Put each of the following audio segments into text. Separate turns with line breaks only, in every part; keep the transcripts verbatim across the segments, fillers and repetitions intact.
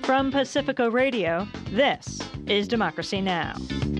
From Pacifica Radio, this is Democracy Now!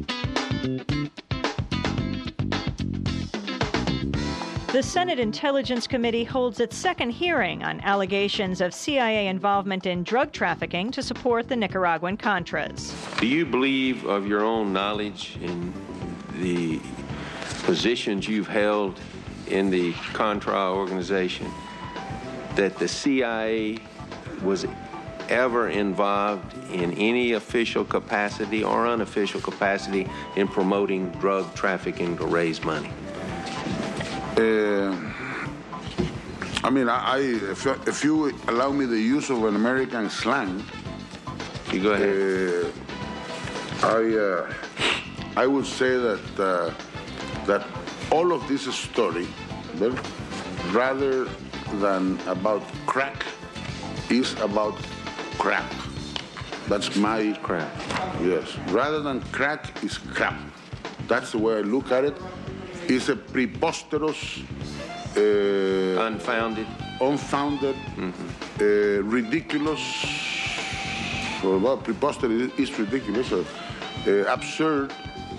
The Senate Intelligence Committee holds its second hearing on allegations of C I A involvement in drug trafficking to support the Nicaraguan Contras.
Do you believe of your own knowledge in the positions you've held in the Contra organization that the C I A was ever involved in any official capacity or unofficial capacity in promoting drug trafficking to raise money?
Uh, I mean, I, I if, if you allow me the use of an American slang,
you go ahead.
Uh, I uh, I would say that uh, that all of this story, well, rather than about crack, is about crap. That's my
crap.
Yes. Rather than crack is crap. That's the way I look at it. It's a preposterous, uh,
unfounded,
unfounded, mm-hmm. uh, ridiculous. Well, well, preposterous is ridiculous, uh, uh, absurd.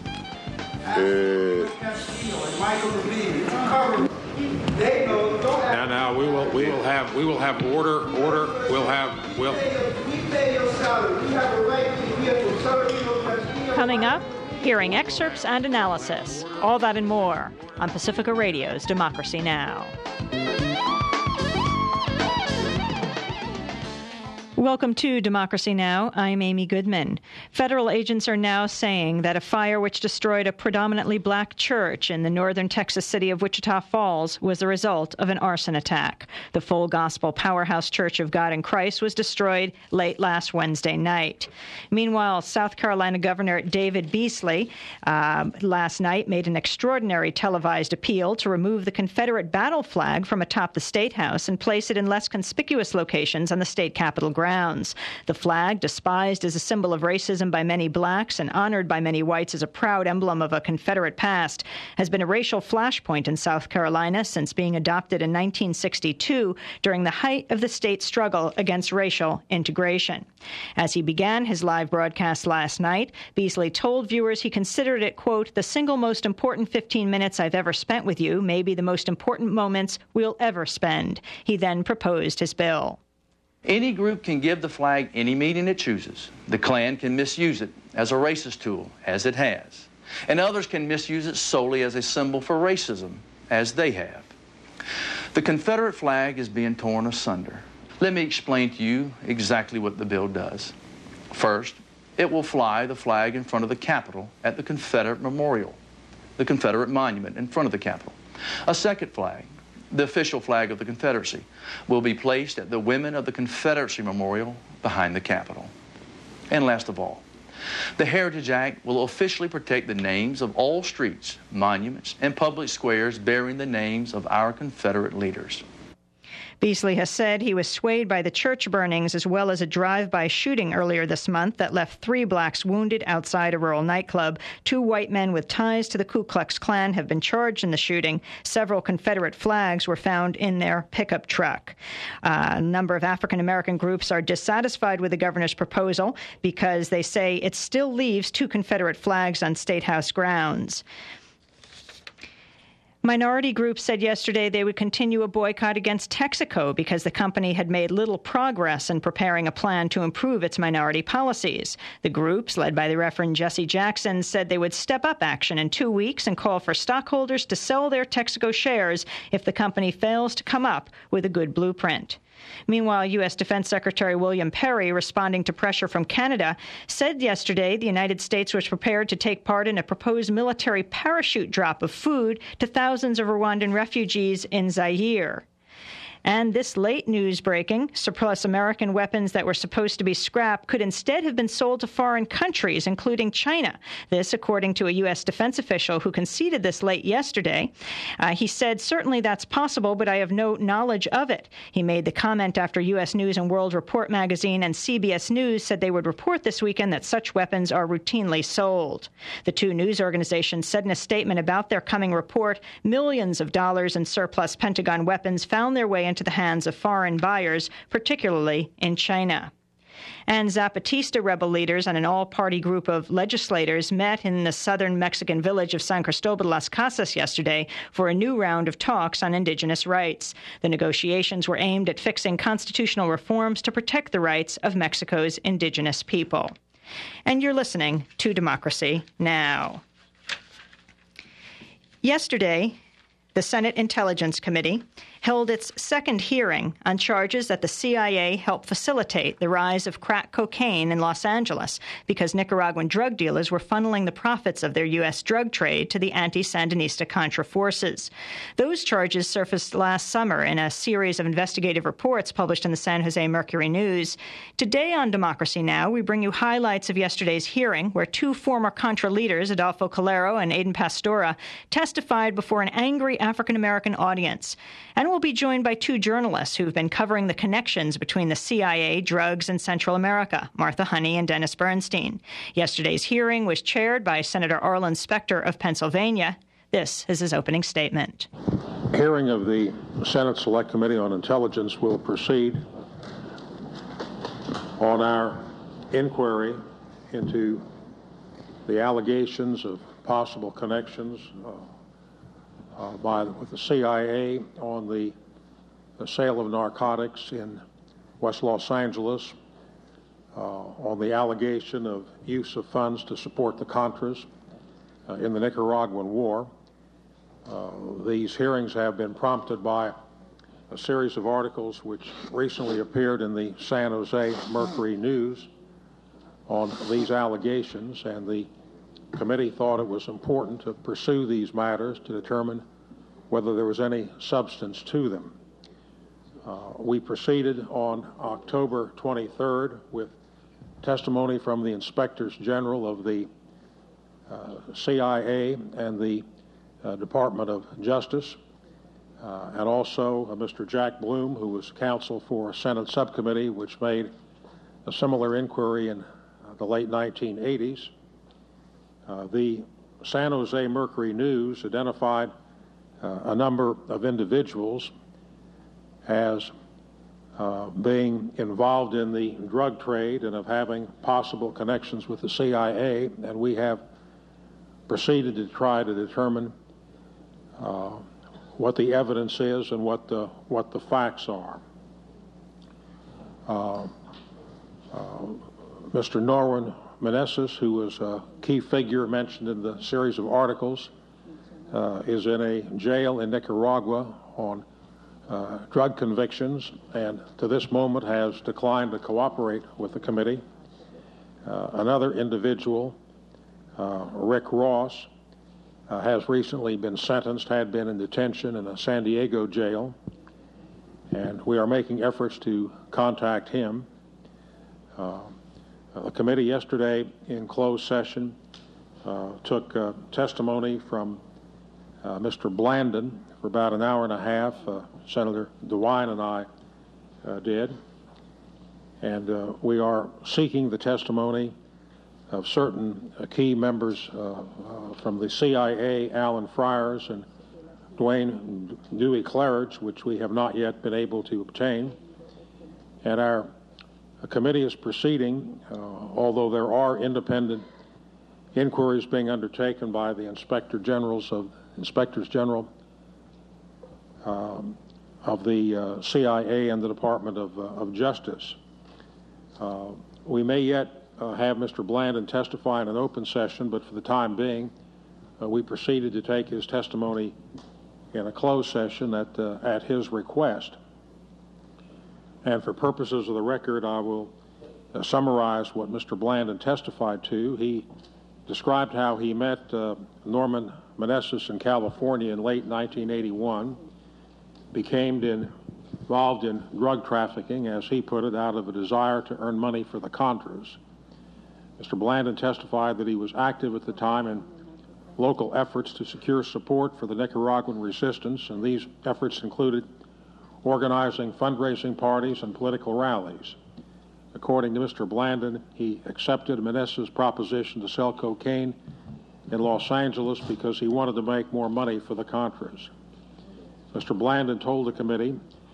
Uh,
Now, now we will, we will have, we will have order, order. We'll have, we'll.
Coming up, hearing excerpts and analysis. All that and more on Pacifica Radio's Democracy Now! Welcome to Democracy Now! I'm Amy Goodman. Federal agents are now saying that a fire which destroyed a predominantly black church in the northern Texas city of Wichita Falls was the result of an arson attack. The Full Gospel Powerhouse Church of God in Christ was destroyed late last Wednesday night. Meanwhile, South Carolina Governor David Beasley uh, last night made an extraordinary televised appeal to remove the Confederate battle flag from atop the State House and place it in less conspicuous locations on the state capitol grounds. The flag, despised as a symbol of racism by many blacks and honored by many whites as a proud emblem of a Confederate past, has been a racial flashpoint in South Carolina since being adopted in nineteen sixty-two during the height of the state's struggle against racial integration. As he began his live broadcast last night, Beasley told viewers he considered it, quote, the single most important fifteen minutes I've ever spent with you, maybe the most important moments we'll ever spend. He then proposed his bill.
Any group can give the flag any meaning it chooses. The Klan can misuse it as a racist tool, as it has. And others can misuse it solely as a symbol for racism, as they have. The Confederate flag is being torn asunder. Let me explain to you exactly what the bill does. First, it will fly the flag in front of the Capitol at the Confederate Memorial, the Confederate Monument in front of the Capitol. A second flag, the official flag of the Confederacy, will be placed at the Women of the Confederacy Memorial behind the Capitol. And last of all, the Heritage Act will officially protect the names of all streets, monuments, and public squares bearing the names of our Confederate leaders.
Beasley has said he was swayed by the church burnings as well as a drive-by shooting earlier this month that left three blacks wounded outside a rural nightclub. Two white men with ties to the Ku Klux Klan have been charged in the shooting. Several Confederate flags were found in their pickup truck. Uh, a number of African-American groups are dissatisfied with the governor's proposal because they say it still leaves two Confederate flags on State House grounds. Minority groups said yesterday they would continue a boycott against Texaco because the company had made little progress in preparing a plan to improve its minority policies. The groups, led by the Reverend Jesse Jackson, said they would step up action in two weeks and call for stockholders to sell their Texaco shares if the company fails to come up with a good blueprint. Meanwhile, U S Defense Secretary William Perry, responding to pressure from Canada, said yesterday the United States was prepared to take part in a proposed military parachute drop of food to thousands of Rwandan refugees in Zaire. And this late news breaking, surplus American weapons that were supposed to be scrapped could instead have been sold to foreign countries, including China. This, according to a U S defense official who conceded this late yesterday. Uh, he said, certainly that's possible, but I have no knowledge of it. He made the comment after U S News and World Report magazine and C B S News said they would report this weekend that such weapons are routinely sold. The two news organizations said in a statement about their coming report, millions of dollars in surplus Pentagon weapons found their way into the hands of foreign buyers, particularly in China. And Zapatista rebel leaders and an all-party group of legislators met in the southern Mexican village of San Cristobal de las Casas yesterday for a new round of talks on indigenous rights. The negotiations were aimed at fixing constitutional reforms to protect the rights of Mexico's indigenous people. And you're listening to Democracy Now! Yesterday, the Senate Intelligence Committee held its second hearing on charges that the C I A helped facilitate the rise of crack cocaine in Los Angeles because Nicaraguan drug dealers were funneling the profits of their U S drug trade to the anti-Sandinista Contra forces. Those charges surfaced last summer in a series of investigative reports published in the San Jose Mercury News. Today on Democracy Now!, we bring you highlights of yesterday's hearing where two former Contra leaders, Adolfo Calero and Aiden Pastora, testified before an angry African-American audience. And we'll be joined by two journalists who've been covering the connections between the C I A, drugs, and Central America, Martha Honey and Dennis Bernstein. Yesterday's hearing was chaired by Senator Arlen Specter of Pennsylvania. This is his opening statement.
Hearing of the Senate Select Committee on Intelligence will proceed on our inquiry into the allegations of possible connections uh, Uh, by with the C I A on the, the sale of narcotics in West Los Angeles, uh, on the allegation of use of funds to support the Contras uh, in the Nicaraguan war. Uh, these hearings have been prompted by a series of articles which recently appeared in the San Jose Mercury News on these allegations, and the committee thought it was important to pursue these matters to determine whether there was any substance to them. Uh, we proceeded on October twenty-third with testimony from the Inspectors General of the uh, C I A and the uh, Department of Justice, uh, and also uh, Mister Jack Bloom, who was counsel for a Senate subcommittee which made a similar inquiry in uh, the late nineteen eighties. Uh, the San Jose Mercury News identified uh, a number of individuals as uh, being involved in the drug trade and of having possible connections with the C I A, and we have proceeded to try to determine uh, what the evidence is and what the what the facts are. Uh, uh, Mister Norman Meneses, who was a key figure mentioned in the series of articles, uh, is in a jail in Nicaragua on uh, drug convictions, and to this moment has declined to cooperate with the committee. Uh, another individual, uh, Rick Ross, uh, has recently been sentenced, had been in detention in a San Diego jail, and we are making efforts to contact him. Uh, The committee yesterday in closed session uh, took uh, testimony from uh, Mister Blandon for about an hour and a half. Uh, Senator DeWine and I uh, did. And uh, we are seeking the testimony of certain uh, key members uh, uh, from the C I A, Alan Friars and Dwayne Dewey Claridge, which we have not yet been able to obtain. And our A committee is proceeding, uh, although there are independent inquiries being undertaken by the Inspector Generals of Inspectors General um, of the uh, C I A and the Department of, uh, of Justice. Uh, we may yet uh, have Mister Blandon testify in an open session, but for the time being, uh, we proceeded to take his testimony in a closed session at uh, at his request. And for purposes of the record, I will uh, summarize what Mister Blandon testified to. He described how he met uh, Norman Meneses in California in late nineteen eighty-one, became in, involved in drug trafficking, as he put it, out of a desire to earn money for the Contras. Mister Blandon testified that he was active at the time in local efforts to secure support for the Nicaraguan resistance, and these efforts included organizing fundraising parties and political rallies. According to Mister Blandon, he accepted Meneses' proposition to sell cocaine in Los Angeles because he wanted to make more money for the Contras. Mister Blandon told the committee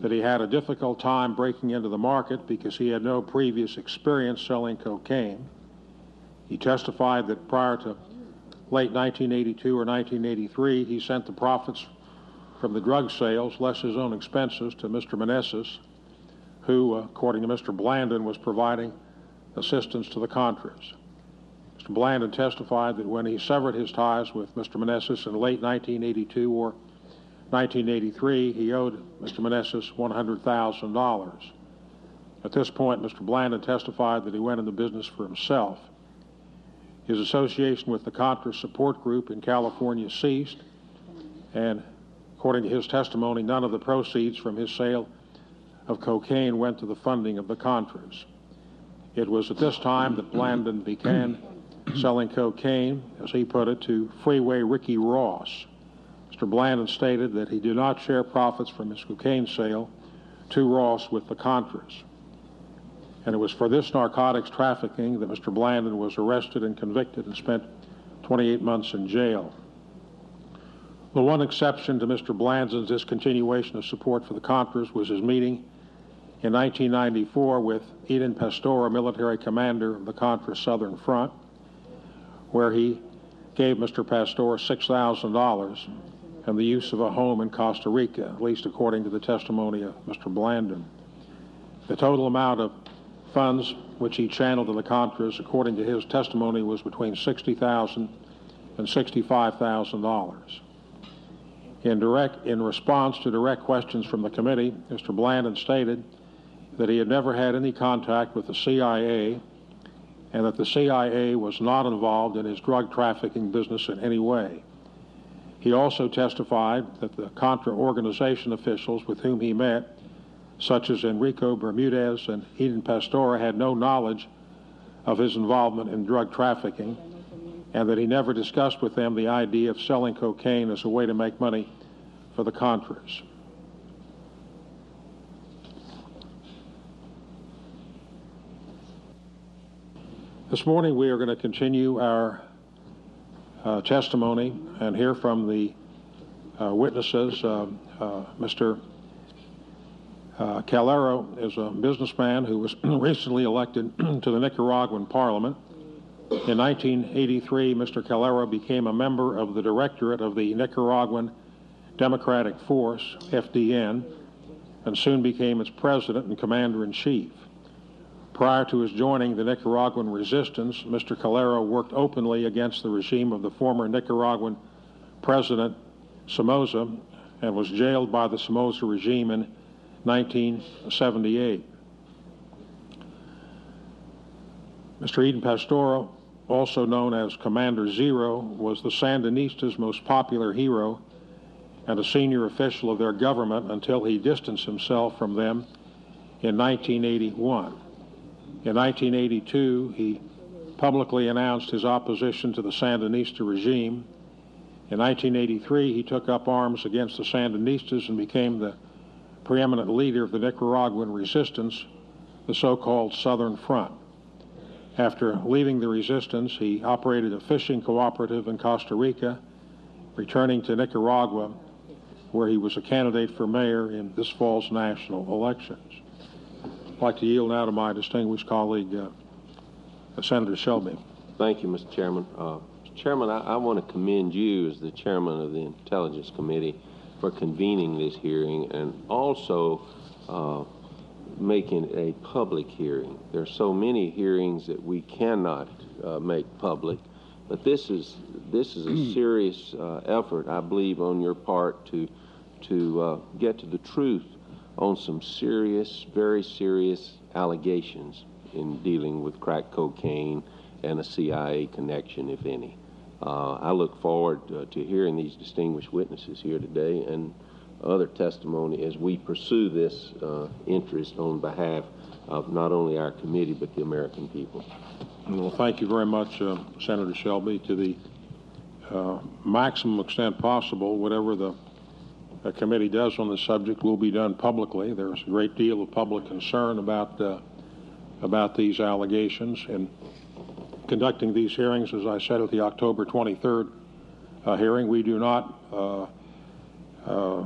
that he had a difficult time breaking into the market because he had no previous experience selling cocaine. He testified that prior to late nineteen eighty-two or nineteen eighty-three, he sent the profits from the drug sales, less his own expenses, to Mister Meneses, who, according to Mister Blandon, was providing assistance to the Contras. Mister Blandon testified that when he severed his ties with Mister Meneses in late nineteen eighty-two or nineteen eighty-three, he owed Mister Meneses one hundred thousand dollars. At this point, Mister Blandon testified that he went into business for himself. His association with the Contra Support Group in California ceased, and according to his testimony, none of the proceeds from his sale of cocaine went to the funding of the Contras. It was at this time that Blandon began selling cocaine, as he put it, to Freeway Ricky Ross. Mister Blandon stated that he did not share profits from his cocaine sale to Ross with the Contras. And it was for this narcotics trafficking that Mister Blandon was arrested and convicted and spent twenty-eight months in jail. The one exception to Mister Blandon's discontinuation of support for the Contras was his meeting in nineteen ninety-four with Eden Pastor, a military commander of the Contra Southern Front, where he gave Mister Pastor six thousand dollars and the use of a home in Costa Rica, at least according to the testimony of Mister Blandon. The total amount of funds which he channeled to the Contras, according to his testimony, was between sixty thousand dollars and sixty-five thousand dollars. In direct, in response to direct questions from the committee, Mister Blandon stated that he had never had any contact with the C I A and that the C I A was not involved in his drug trafficking business in any way. He also testified that the Contra organization officials with whom he met, such as Enrico Bermudez and Eden Pastor, had no knowledge of his involvement in drug trafficking, and that he never discussed with them the idea of selling cocaine as a way to make money for the Contras. This morning we are going to continue our uh, testimony and hear from the uh, witnesses. Uh, uh, Mister Uh, Calero is a businessman who was recently elected to the Nicaraguan Parliament. In nineteen eighty-three, Mister Calero became a member of the Directorate of the Nicaraguan Democratic Force, F D N, and soon became its president and commander-in-chief. Prior to his joining the Nicaraguan resistance, Mister Calero worked openly against the regime of the former Nicaraguan President Somoza and was jailed by the Somoza regime in nineteen seventy-eight. Mister Eden Pastor, also known as Commander Zero, was the Sandinistas' most popular hero and a senior official of their government until he distanced himself from them in nineteen eighty-one. In nineteen eighty-two, he publicly announced his opposition to the Sandinista regime. In nineteen eighty-three, he took up arms against the Sandinistas and became the preeminent leader of the Nicaraguan resistance, the so-called Southern Front. After leaving the resistance, he operated a fishing cooperative in Costa Rica, returning to Nicaragua, where he was a candidate for mayor in this fall's national elections. I'd like to yield now to my distinguished colleague, uh, Senator Shelby.
Thank you, Mister Chairman. Uh, Mister Chairman, I, I want to commend you as the chairman of the Intelligence Committee for convening this hearing and also uh, making a public hearing. There are so many hearings that we cannot uh, make public, but this is this is a serious uh, effort, I believe, on your part to to uh, get to the truth on some serious, very serious allegations in dealing with crack cocaine and a C I A connection, if any. Uh, I look forward uh, to hearing these distinguished witnesses here today and other testimony as we pursue this uh, interest on behalf of not only our committee but the American people.
Well, thank you very much, uh, Senator Shelby. To the uh, maximum extent possible, whatever the uh, committee does on this subject will be done publicly. There's a great deal of public concern about uh, about these allegations. And conducting these hearings, as I said at the October twenty-third uh, hearing, we do not uh, uh,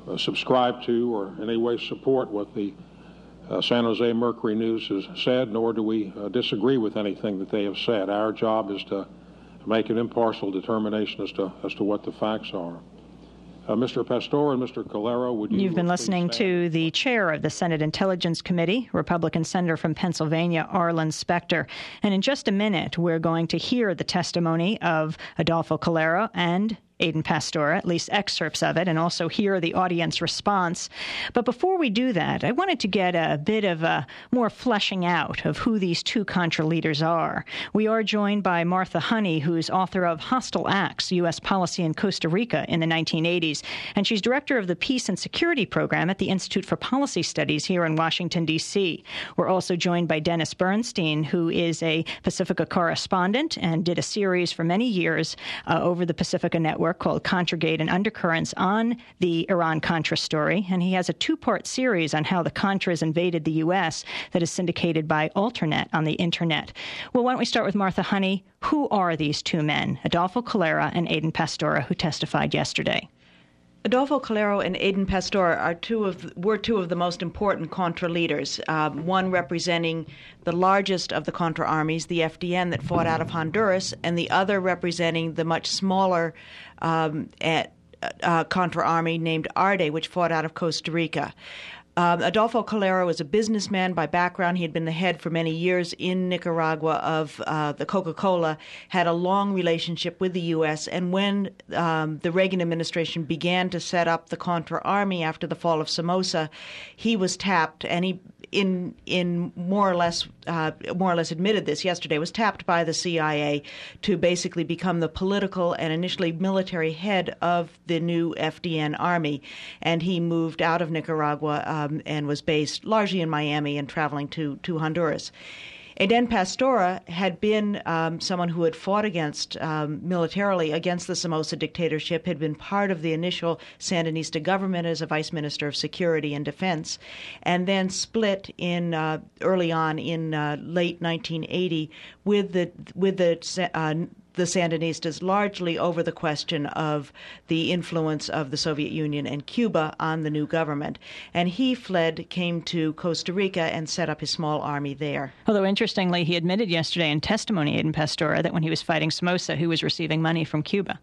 uh, subscribe to or in any way support what the uh, San Jose Mercury News has said, nor do we uh, disagree with anything that they have said. Our job is to make an impartial determination as to as to what the facts are. Uh, Mister Pastor and Mister Calero, would you...
You've been listening to the chair of the Senate Intelligence Committee, Republican Senator from Pennsylvania, Arlen Specter. And in just a minute, we're going to hear the testimony of Adolfo Calero and Aiden Pastor, at least excerpts of it, and also hear the audience response. But before we do that, I wanted to get a bit of a more fleshing out of who these two Contra leaders are. We are joined by Martha Honey, who's author of Hostile Acts, U S Policy in Costa Rica in the nineteen eighties, and she's director of the Peace and Security Program at the Institute for Policy Studies here in Washington, D C. We're also joined by Dennis Bernstein, who is a Pacifica correspondent and did a series for many years uh, over the Pacifica Network called Contragate and Undercurrents on the Iran-Contra story. And he has a two-part series on how the Contras invaded the U S that is syndicated by Alternet on the Internet. Well, why don't we start with Martha Honey? Who are these two men, Adolfo Calero and Aiden Pastor, who testified yesterday?
Adolfo Calero and Aiden Pastor are two of were two of the most important Contra leaders, um, one representing the largest of the Contra armies, the F D N that fought out of Honduras, and the other representing the much smaller um, at, uh, Contra army named ARDE, which fought out of Costa Rica. Um, Adolfo Calero was a businessman by background. He had been the head for many years in Nicaragua of uh, the Coca-Cola, had a long relationship with the U S, and when um, the Reagan administration began to set up the Contra Army after the fall of Somoza, he was tapped, and he in in more or less uh, more or less admitted this yesterday, was tapped by the C I A to basically become the political and initially military head of the new F D N army, and he moved out of Nicaragua um, and was based largely in Miami and traveling to to Honduras. Aiden Pastor had been um, someone who had fought against um, militarily against the Somoza dictatorship, had been part of the initial Sandinista government as a vice minister of security and defense, and then split in uh, early on in uh, late nineteen eighty with the with the uh, the Sandinistas, largely over the question of the influence of the Soviet Union and Cuba on the new government. And he fled, came to Costa Rica, and set up his small army there.
Although, interestingly, he admitted yesterday in testimony, Aiden Pastor, that when he was fighting Somoza, he was receiving money from Cuba.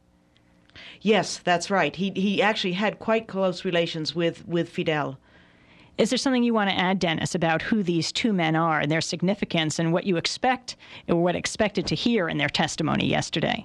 Yes, that's right. He he actually had quite close relations with, with Fidel.
Is there something you want to add, Dennis, about who these two men are and their significance and what you expect or what expected to hear in their testimony yesterday?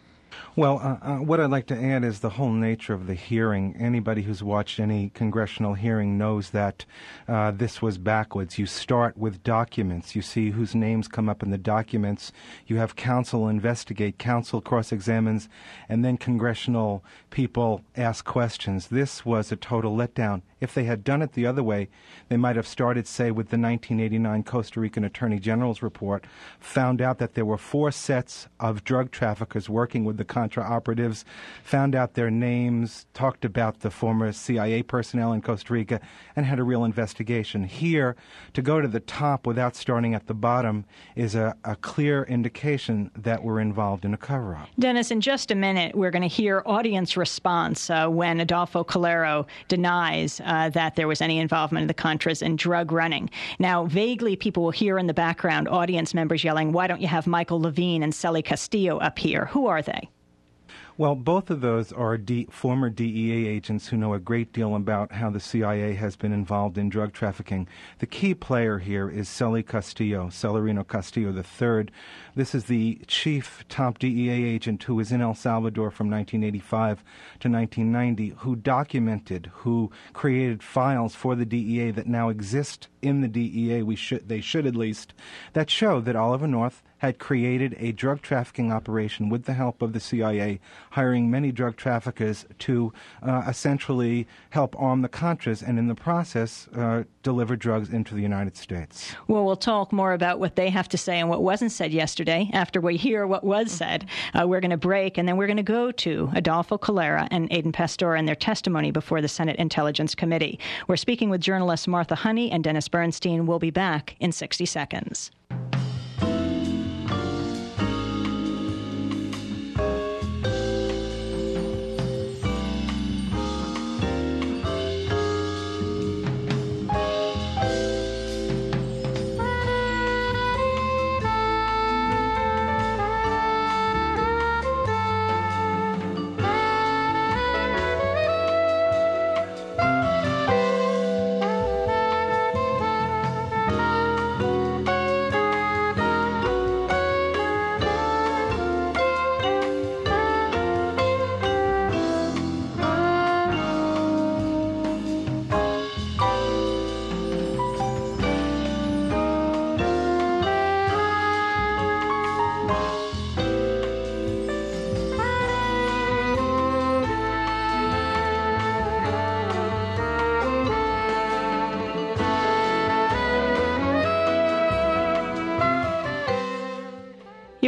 Well, uh, uh, what I'd like to add is the whole nature of the hearing. Anybody who's watched any congressional hearing knows that uh, this was backwards. You start with documents. You see whose names come up in the documents. You have counsel investigate, counsel cross-examines, and then congressional people ask questions. This was a total letdown. If they had done it the other way, they might have started, say, with the nineteen eighty-nine Costa Rican Attorney General's report, found out that there were four sets of drug traffickers working with the Contra operatives, found out their names, talked about the former C I A personnel in Costa Rica, and had a real investigation. Here, to go to the top without starting at the bottom is a, a clear indication that we're involved in a cover-up.
Dennis, in just a minute, we're going to hear audience response uh, when Adolfo Calero denies uh, that there was any involvement of the Contras in drug running. Now, vaguely, people will hear in the background audience members yelling, "Why don't you have Michael Levine and Celi Castillo up here?" Who are they?
Well, both of those are D- former D E A agents who know a great deal about how the C I A has been involved in drug trafficking. The key player here is Celi Castillo, Celerino Castillo the third. This is the chief top D E A agent who was in El Salvador from nineteen eighty-five to nineteen ninety, who documented, who created files for the D E A that now exist in the D E A, we should, they should at least, that show that Oliver North had created a drug trafficking operation with the help of the C I A, hiring many drug traffickers to uh, essentially help arm the Contras and in the process uh, deliver drugs into the United States.
Well, we'll talk more about what they have to say and what wasn't said yesterday after we hear what was said. Uh, we're going to break, and then we're going to go to Adolfo Calero and Aiden Pastor and their testimony before the Senate Intelligence Committee. We're speaking with journalists Martha Honey and Dennis Bernstein. We'll be back in sixty seconds.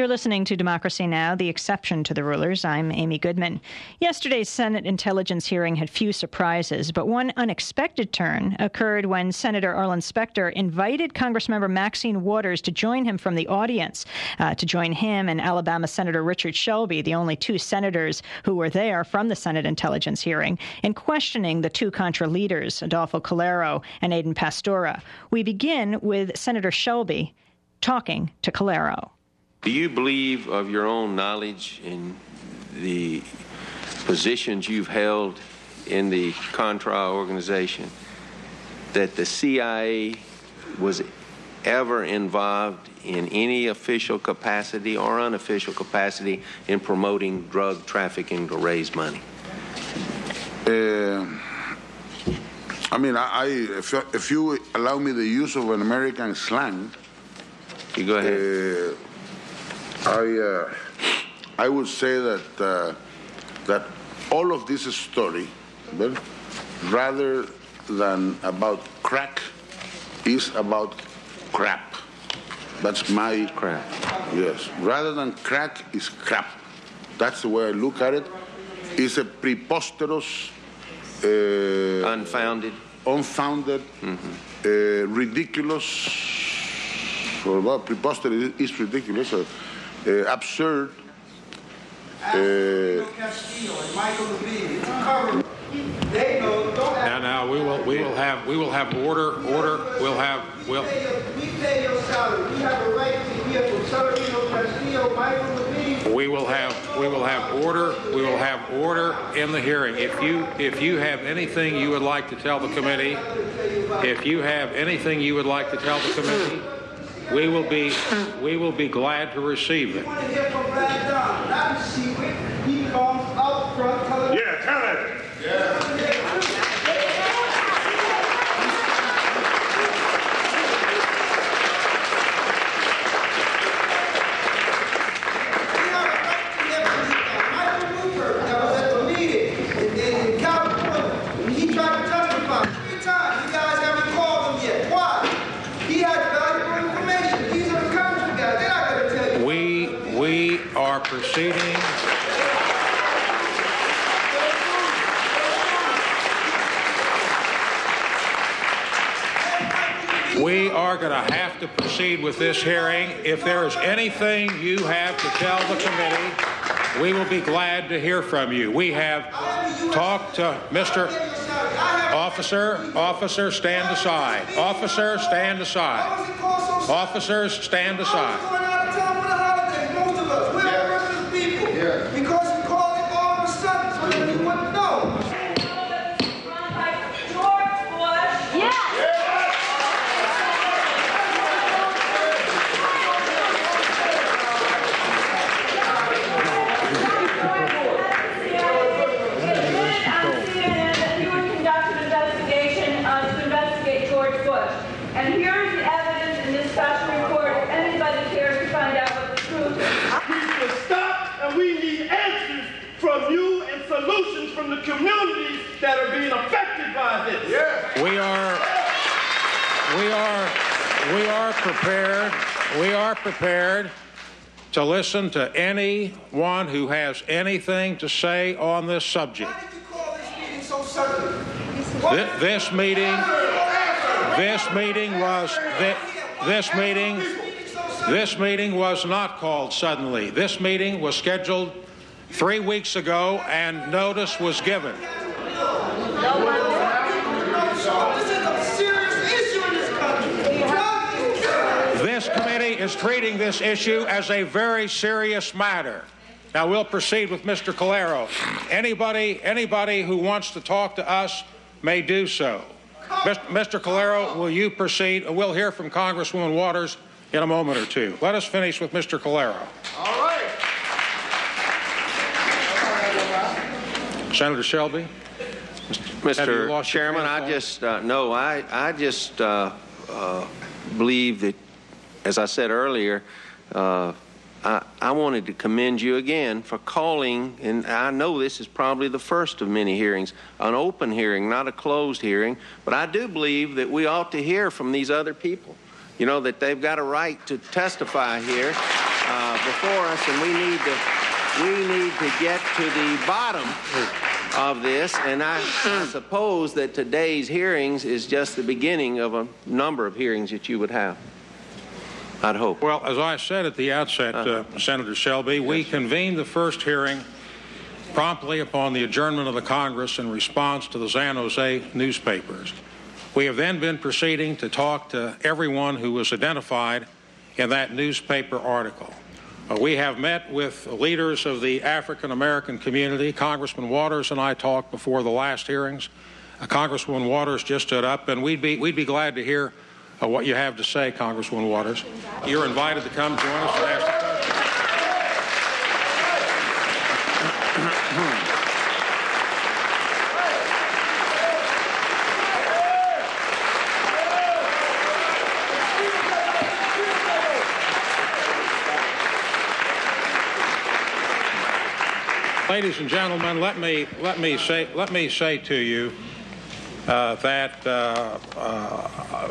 You're listening to Democracy Now!, the exception to the rulers. I'm Amy Goodman. Yesterday's Senate Intelligence hearing had few surprises, but one unexpected turn occurred when Senator Arlen Specter invited Congressmember Maxine Waters to join him from the audience, uh, to join him and Alabama Senator Richard Shelby, the only two senators who were there from the Senate Intelligence hearing, in questioning the two Contra leaders, Adolfo Calero and Aiden Pastora. We begin with Senator Shelby talking to Calero.
Do you believe of your own knowledge in the positions you've held in the Contra organization that the C I A was ever involved in any official capacity or unofficial capacity in promoting drug trafficking to raise money?
Uh, I mean, I, I if, if you allow me the use of an American slang,
you go ahead.
Uh, I uh, I would say that uh, that all of this story, well, rather than about crack, is about crap. That's my
crap.
Yes. Rather than crack is crap. That's the way I look at it. It's a preposterous, uh,
unfounded,
unfounded, mm-hmm. uh, ridiculous. Or well, preposterous is ridiculous. Uh, Uh, absurd. Uh,
now, now we will we will have we will have order order. We'll have we'll. We will have we will have order. We will have order in the hearing. If you if you have anything you would like to tell the committee, if you have anything you would like to tell the committee. We will be we will be glad to receive it.
Yeah, tell it. Yeah.
Are proceeding. We are going to have to proceed with this hearing. If there is anything you have to tell the committee, we will be glad to hear from you. We have talked to Mister Officer, officer, stand aside. Officer, stand aside. Officers, stand aside.
Because we call it all of a sudden, so that you wouldn't know. George Bush. Yeah.
You would conduct an investigation uh, to investigate George Bush. And here's the evidence in this special report if anybody cares to find out what the truth is.
We need to stop, and we need answers from you and solutions from the communities that are being affected by this. Yeah.
We are, we are, we are prepared, we are prepared to listen to anyone who has anything to say on this subject.
Why did you call this meeting so suddenly?
This, this meeting, this meeting was, this, this meeting, this meeting was not called suddenly. This meeting was scheduled three weeks ago, and notice was given.
This is a serious issue in this country.
This committee is treating this issue as a very serious matter. Now we'll proceed with Mister Calero. Anybody, anybody who wants to talk to us may do so. Mister Calero, will you proceed? We'll hear from Congresswoman Waters in a moment or two. Let us finish with Mister Calero.
All right.
Senator Shelby.
Mister Chairman, I just uh, no, I I just uh, uh, believe that, as I said earlier, uh, I, I wanted to commend you again for calling, and I know this is probably the first of many hearings, an open hearing, not a closed hearing, but I do believe that we ought to hear from these other people. You know, that they've got a right to testify here. uh, before us, and we need to we need to get to the bottom of this. And I, I suppose that today's hearings is just the beginning of a number of hearings that you would have. I'd hope.
Well, as I said at the outset, uh, Senator Shelby, yes. we convened the first hearing promptly upon the adjournment of the Congress in response to the San Jose newspapers. We have then been proceeding to talk to everyone who was identified in that newspaper article. Uh, we have met with leaders of the African American community. Congressman Waters and I talked before the last hearings. Uh, Congresswoman Waters just stood up, and we'd be we'd be glad to hear uh, what you have to say, Congresswoman Waters. You're invited to come join us and ask the question. Ladies and gentlemen, let me let me say let me say to you uh, that uh, uh,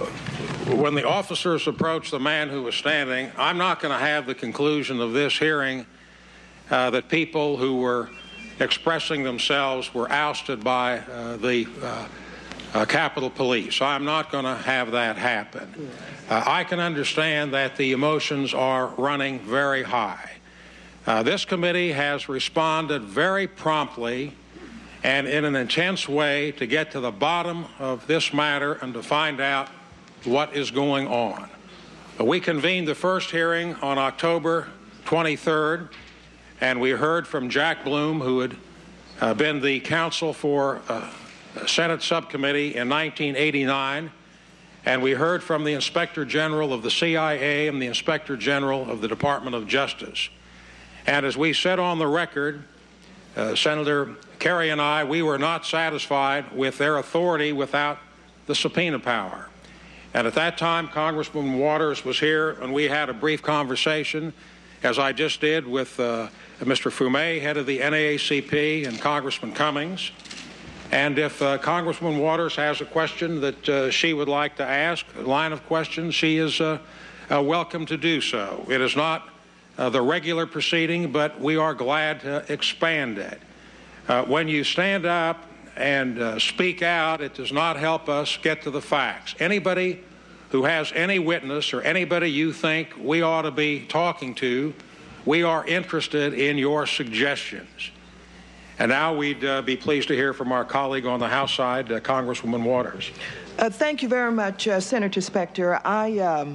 when the officers approached the man who was standing, I'm not going to have the conclusion of this hearing uh, that people who were expressing themselves were ousted by uh, the uh, uh, Capitol Police. I'm not going to have that happen. Uh, I can understand that the emotions are running very high. Uh, this committee has responded very promptly and in an intense way to get to the bottom of this matter and to find out what is going on. Uh, we convened the first hearing on October twenty-third, and we heard from Jack Bloom, who had uh, been the counsel for uh, a Senate subcommittee in nineteen eighty-nine, and we heard from the Inspector General of the C I A and the Inspector General of the Department of Justice. And as we said on the record, uh, Senator Kerry and I, we were not satisfied with their authority without the subpoena power. And at that time, Congressman Waters was here, and we had a brief conversation, as I just did with uh, Mister Fumé, head of the N double A C P, and Congressman Cummings. And if uh, Congressman Waters has a question that uh, she would like to ask, a line of questions, she is uh, uh, welcome to do so. It is not Uh, the regular proceeding, but we are glad to expand it. Uh, when you stand up and uh, speak out, it does not help us get to the facts. Anybody who has any witness or anybody you think we ought to be talking to, we are interested in your suggestions. And now we'd uh, be pleased to hear from our colleague on the House side, uh, Congresswoman Waters.
Uh, thank you very much, uh, Senator Specter. I um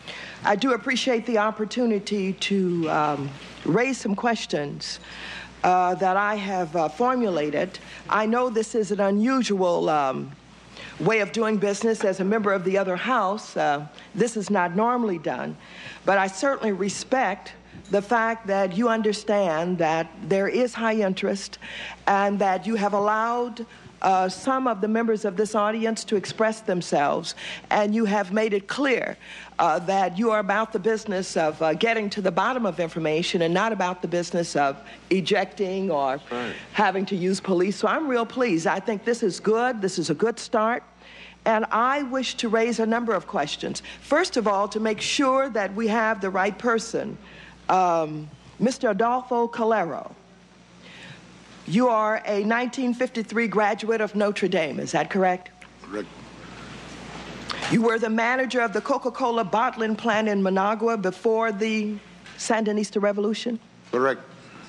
I do appreciate the opportunity to um, raise some questions uh, that I have uh, formulated. I know this is an unusual um, way of doing business. As a member of the other House, uh, this is not normally done. But I certainly respect the fact that you understand that there is high interest and that you have allowed Uh, some of the members of this audience to express themselves, and you have made it clear uh, that you are about the business of uh, getting to the bottom of information and not about the business of ejecting or right. having to use police. So I'm real pleased. I think this is good. This is a good start. And I wish to raise a number of questions. First of all, to make sure that we have the right person, um, Mister Adolfo Calero. You are a nineteen fifty-three graduate of Notre Dame, is that correct?
Correct.
You were the manager of the Coca-Cola bottling plant in Managua before the Sandinista Revolution?
Correct.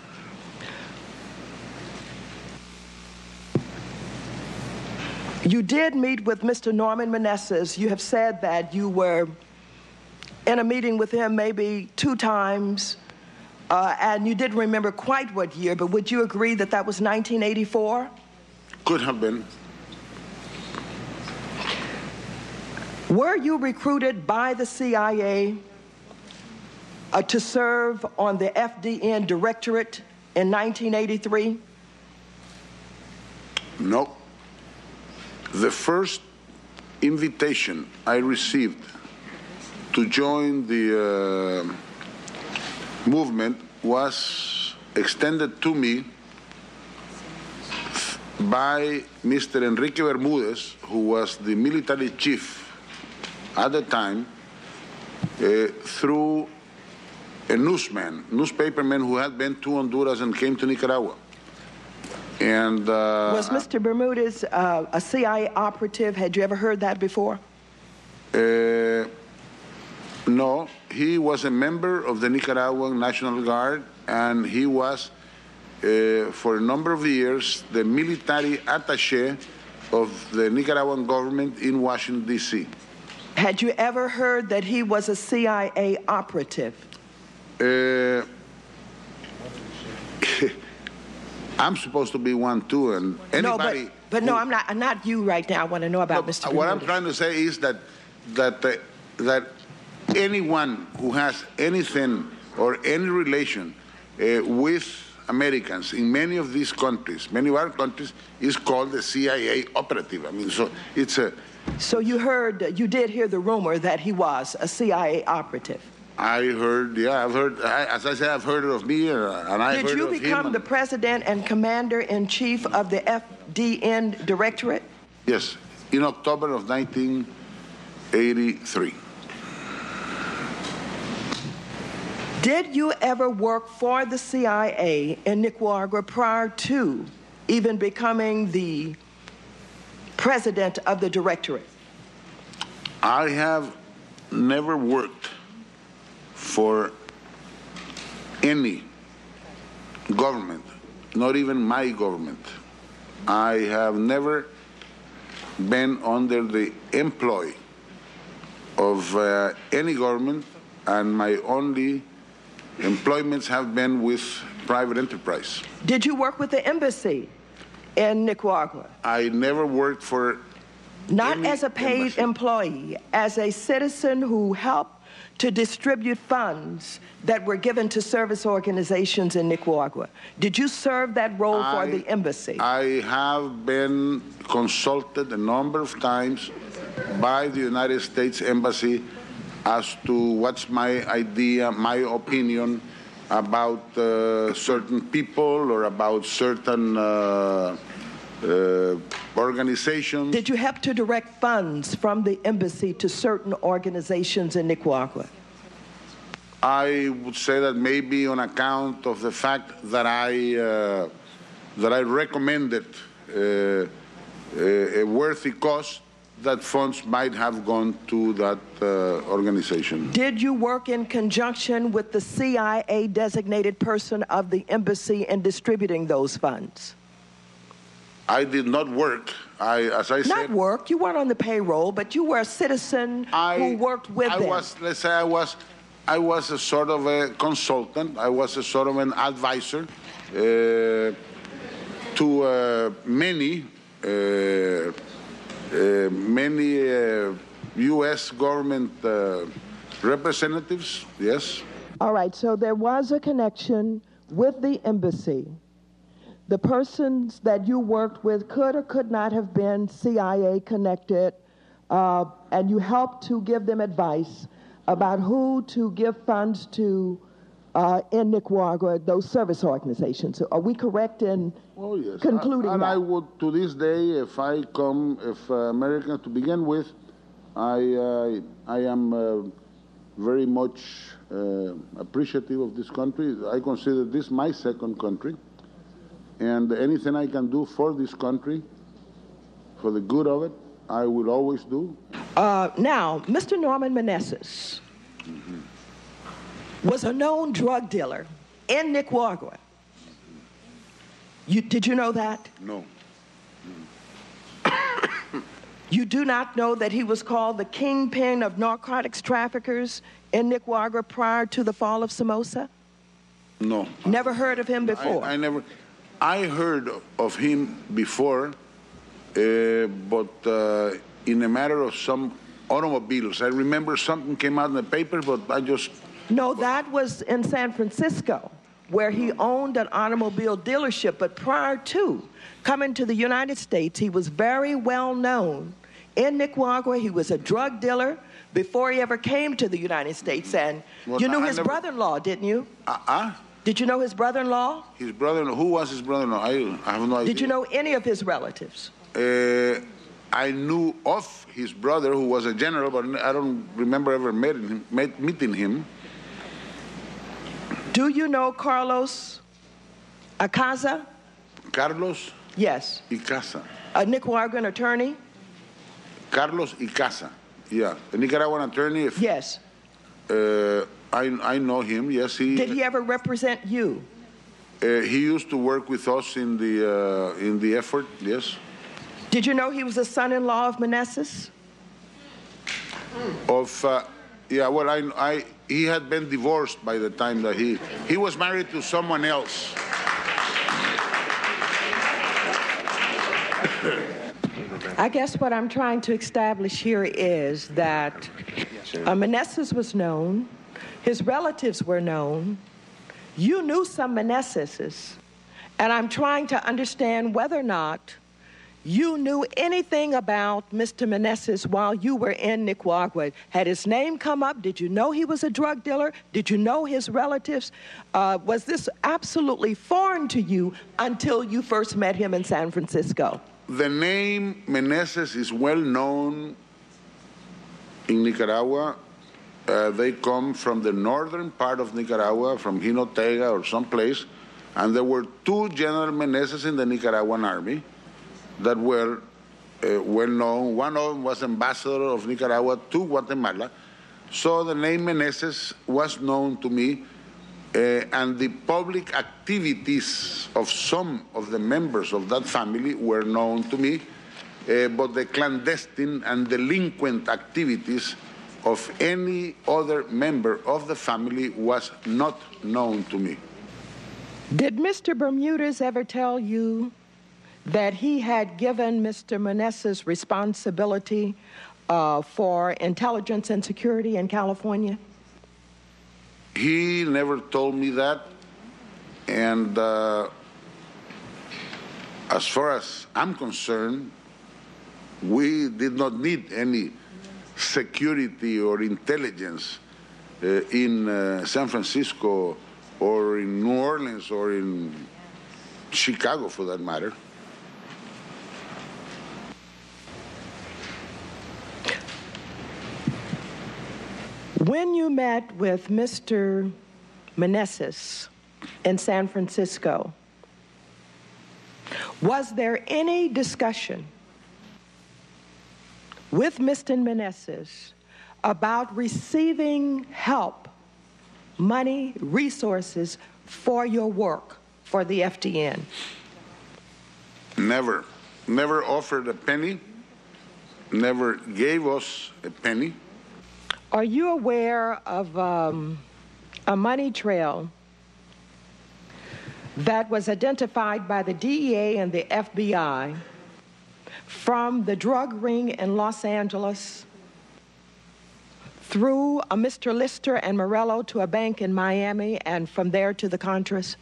You did meet with Mister Norman Meneses. You have said that you were in a meeting with him maybe two times, uh, and you didn't remember quite what year, but would you agree that that was nineteen eighty-four?
Could have been.
Were you recruited by the C I A uh, to serve on the F D N Directorate in nineteen eighty-three?
No. The first invitation I received to join the uh, movement was extended to me by Mister Enrique Bermudez, who was the military chief at the time, uh, through a newsman, newspaperman who had been to Honduras and came to Nicaragua. And uh,
was Mister Bermudez uh, a C I A operative? Had you ever heard that before?
Uh, no, he was a member of the Nicaraguan National Guard, and he was, uh, for a number of years, the military attaché of the Nicaraguan government in Washington, D C
Had you ever heard that he was a C I A operative?
Uh, I'm supposed to be one too, and anybody.
No, but, but no, I'm not. I'm not you right now. I want to know about
no,
Mister
What
Bermudez.
I'm trying to say is that that uh, that anyone who has anything or any relation uh, with Americans in many of these countries, many of our countries, is called the C I A operative. I mean, so it's a.
So you heard, you did hear the rumor that he was a C I A operative.
I heard, yeah, I've heard, I, as I said, I've heard of me, uh, and I heard of him.
Did you become the president and commander-in-chief of the F D N Directorate?
Yes, in October of nineteen eighty-three.
Did you ever work for the C I A in Nicaragua prior to even becoming the president of the Directorate?
I have never worked for any government, not even my government. I have never been under the employ of uh, any government, and my only employments have been with private enterprise.
Did you work with the embassy in Nicaragua?
I never worked for
Not
any
as a paid
embassy.
employee, as a citizen who helped to distribute funds that were given to service organizations in Nicaragua. Did you serve that role
I,
for the embassy?
I have been consulted a number of times by the United States Embassy as to what's my idea, my opinion about uh, certain people or about certain uh, uh, organizations.
Did you help to direct funds from the embassy to certain organizations in Nicaragua?
I would say that maybe on account of the fact that I uh, that I recommended uh, a worthy cause, that funds might have gone to that uh, organization.
Did you work in conjunction with the C I A designated person of the embassy in distributing those funds?
I did not work. I, as I
not
said,
Not work. You weren't on the payroll, but you were a citizen
I,
who worked with
I
them.
was, let's say, I was, I was a sort of a consultant. I was a sort of an advisor uh, to uh, many, uh, uh, many uh, U S government uh, representatives. Yes.
All right. So there was a connection with the embassy. The persons that you worked with could or could not have been C I A connected, uh, and you helped to give them advice about who to give funds to uh, in Nicaragua, those service organizations. Are we correct in
oh, yes.
concluding
I, and
that?
I would, to this day, if I come, if uh, Americans, to begin with, I, uh, I am uh, very much uh, appreciative of this country. I consider this my second country. And anything I can do for this country, for the good of it, I will always do.
Uh, now, Mister Norman Meneses mm-hmm. was a known drug dealer in Nicaragua. You, did you know that?
No.
Mm. You do not know that he was called the kingpin of narcotics traffickers in Nicaragua prior to the fall of Somoza?
No.
Never heard of him before?
I, I never... I heard of him before, uh, but uh, in a matter of some automobiles. I remember something came out in the paper, but I just...
No, that was in San Francisco, where he owned an automobile dealership. But prior to coming to the United States, he was very well known in Nicaragua. He was a drug dealer before he ever came to the United States. And well, you knew I his never... brother-in-law, didn't you?
Uh-uh.
Did you know his brother-in-law?
His brother-in-law? Who was his brother-in-law? I, I have no idea.
Did you know any of his relatives?
Uh, I knew of his brother, who was a general, but I don't remember ever met him, met, meeting him.
Do you know Carlos Icaza?
Carlos?
Yes.
Icaza.
A Nicaraguan attorney?
Carlos Icaza. Yeah. A Nicaraguan attorney? If,
yes.
Uh, I, I know him, yes. He,
Did he ever represent you?
Uh, he used to work with us in the, uh, in the effort, yes.
Did you know he was a son-in-law of Meneses?
Of, uh, yeah, well, I, I, he had been divorced by the time that he, he was married to someone else.
I guess what I'm trying to establish here is that uh, Meneses was known, his relatives were known, you knew some Meneses, and I'm trying to understand whether or not you knew anything about Mister Meneses while you were in Nicaragua. Had his name come up? Did you know he was a drug dealer? Did you know his relatives? Uh, was this absolutely foreign to you until you first met him in San Francisco?
The name Meneses is well known in Nicaragua. Uh, they come from the northern part of Nicaragua, from Jinotega or someplace, and there were two General Meneses in the Nicaraguan army that were uh, well known. One of them was ambassador of Nicaragua to Guatemala. So the name Meneses was known to me, uh, and the public activities of some of the members of that family were known to me, uh, but the clandestine and delinquent activities of any other member of the family was not known to me.
Did Mister Bermudez ever tell you that he had given Mister Meneses responsibility uh, for intelligence and security in California?
He never told me that, and uh, as far as I'm concerned, we did not need any security or intelligence uh, in uh, San Francisco or in New Orleans or in Chicago, for that matter.
When you met with Mister Meneses in San Francisco, was there any discussion with Mister Meneses about receiving help, money, resources for your work for the F D N?
Never. Never offered a penny, never gave us a penny.
Are you aware of um, a money trail that was identified by the D E A and the F B I from the drug ring in Los Angeles through a Mister Lister and Morello to a bank in Miami, and from there to the Contras?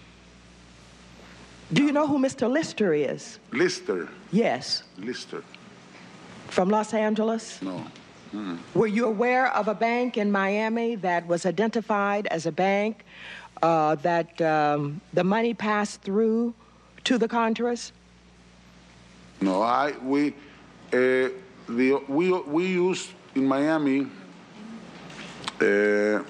Do you know who Mister Lister is?
Lister?
Yes.
Lister.
From Los Angeles?
No. Mm.
Were you aware of a bank in Miami that was identified as a bank uh, that um, the money passed through to the Contras?
No, I we uh, the we we used in Miami uh,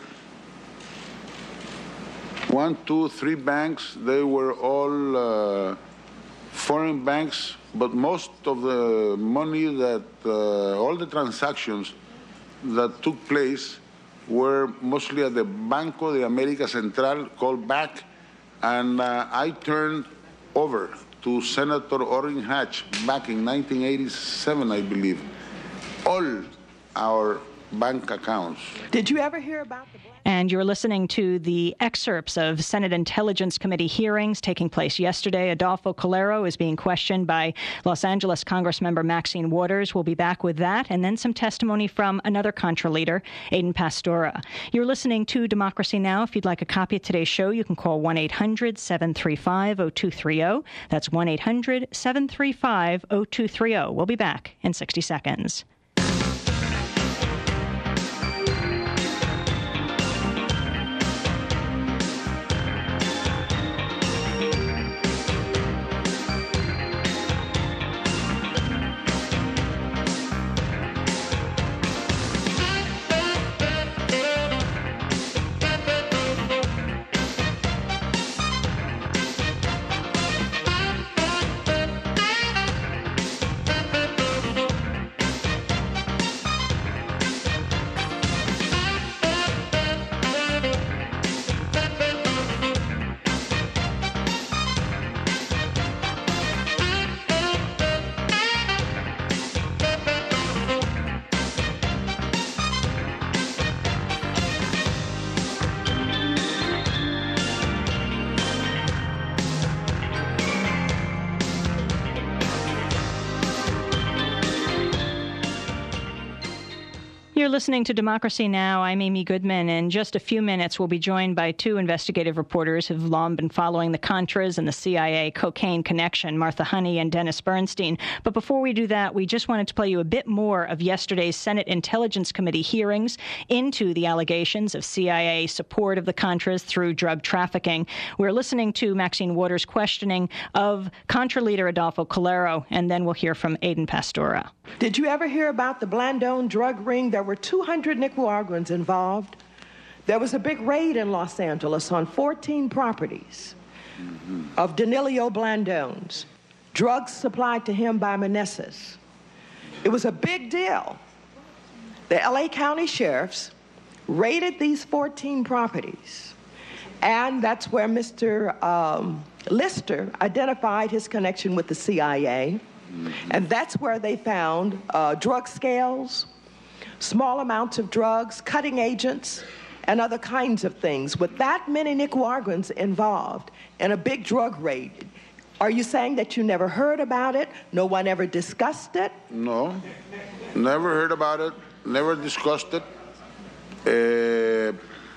one, two, three banks. They were all uh, foreign banks, but most of the money that uh, all the transactions that took place were mostly at the Banco de America Central, called B A C, and uh, I turned over to Senator Orrin Hatch back in nineteen eighty-seven, I believe, all our bank accounts.
Did you ever hear about the...
And you're listening to the excerpts of Senate Intelligence Committee hearings taking place yesterday. Adolfo Calero is being questioned by Los Angeles Congressmember Maxine Waters. We'll be back with that, and then some testimony from another Contra leader, Aiden Pastora. You're listening to Democracy Now! If you'd like a copy of today's show, you can call one eight hundred seven three five oh two three oh. That's one eight hundred seven three five oh two three oh. We'll be back in sixty seconds. listening to Democracy Now! I'm Amy Goodman. In just a few minutes, we'll be joined by two investigative reporters who've long been following the Contras and the C I A cocaine connection, Martha Honey and Dennis Bernstein. But before we do that, we just wanted to play you a bit more of yesterday's Senate Intelligence Committee hearings into the allegations of C I A support of the Contras through drug trafficking. We're listening to Maxine Waters' questioning of Contra leader Adolfo Calero, and then we'll hear from Aiden Pastora.
Did you ever hear about the Blandón drug ring? There were two hundred Nicaraguans involved. There was a big raid in Los Angeles on fourteen properties mm-hmm. of Danilo Blandón's, drugs supplied to him by Meneses. It was a big deal. The L A County sheriffs raided these fourteen properties, and that's where Mister Um, Lister identified his connection with the C I A. And that's where they found uh, drug scales, small amounts of drugs, cutting agents, and other kinds of things. With that many Nicaraguans involved in a big drug raid, are you saying that you never heard about it? No one ever discussed it?
No, never heard about it, never discussed it. Uh,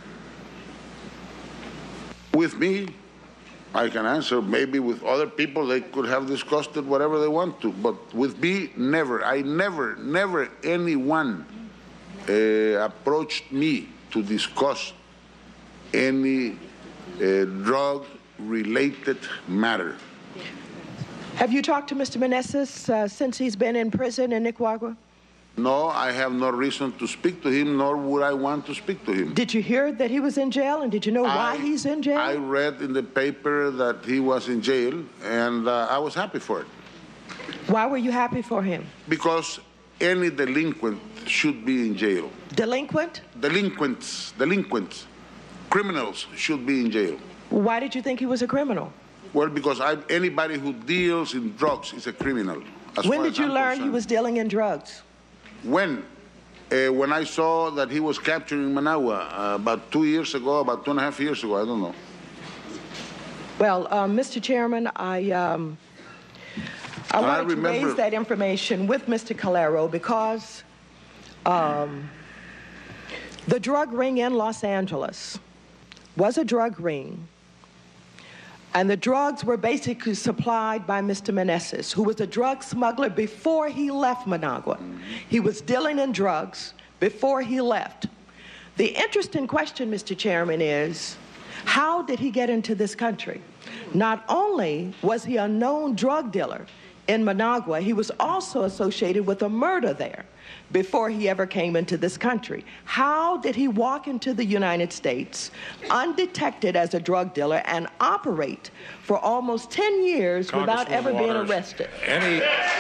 with me, I can answer. Maybe with other people, they could have discussed it, whatever they want to. But with me, never. I never, never anyone uh, approached me to discuss any uh, drug-related matter.
Have you talked to Mister Meneses uh, since he's been in prison in Nicaragua?
No, I have no reason to speak to him, nor would I want to speak to him.
Did you hear that he was in jail, and did you know why
I,
he's in jail?
I read in the paper that he was in jail, and uh, I was happy for it.
Why were you happy for him?
Because any delinquent should be in jail.
Delinquent?
Delinquents, delinquents, criminals should be in jail.
Why did you think he was a criminal?
Well, because I, anybody who deals in drugs is a criminal.
When did you learn he was dealing in drugs?
When? Uh, when I saw that he was captured in Managua uh, about two years ago, about two and a half years ago, I don't know.
Well, uh, Mister Chairman, I, um, I wanted I remember... to raise that information with Mister Calero because um, the drug ring in Los Angeles was a drug ring. And the drugs were basically supplied by Mister Meneses, who was a drug smuggler before he left Managua. He was dealing in drugs before he left. The interesting question, Mister Chairman, is how did he get into this country? Not only was he a known drug dealer in Managua, he was also associated with a murder there before he ever came into this country. How did he walk into the United States undetected as a drug dealer and operate for almost ten years without ever Waters, being arrested?
Any...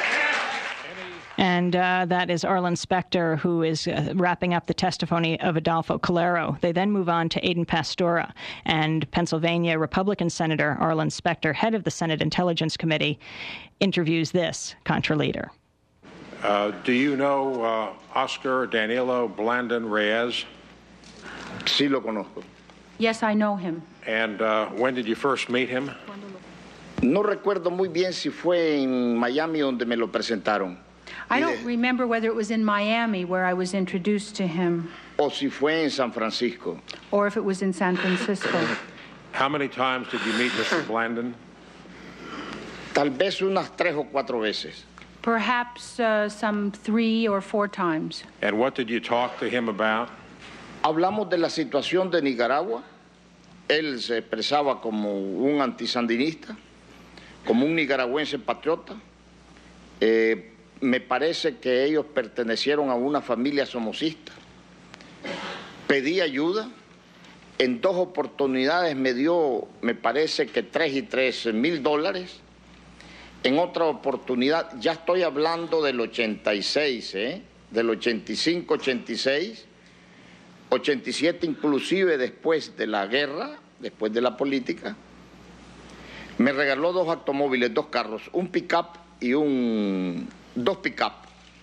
And uh, that is Arlen Specter, who is uh, wrapping up the testimony of Adolfo Calero. They then move on to Aiden Pastora, and Pennsylvania Republican Senator Arlen Specter, head of the Senate Intelligence Committee, interviews this Contra leader.
Uh, do you know uh, Oscar Danilo Blandón Reyes?
Sí, lo conozco.
Yes, I know him.
And uh, when did you first meet him?
No recuerdo muy bien si fue en Miami donde me lo presentaron.
I don't remember whether it was in Miami where I was introduced to him.
O si fue en San Francisco.
Or if it was in San Francisco.
How many times did you meet Mister Blandón?
Tal vez unas tres o cuatro veces.
Perhaps uh, some three or four times.
And what did you talk to him about?
Hablamos de la situación de Nicaragua. Él se expresaba como un antisandinista, como un nicaragüense patriota. Eh, me parece que ellos pertenecieron a una familia somocista. Pedí ayuda. En dos oportunidades me dio, me parece que tres y tres mil dólares. En otra oportunidad, ya estoy hablando del ochenta y seis, ¿eh? Del ochenta y cinco, ochenta y seis, ochenta y siete inclusive después de la guerra, después de la política, me regaló dos automóviles, dos carros, un pick-up y un... dos pick-up.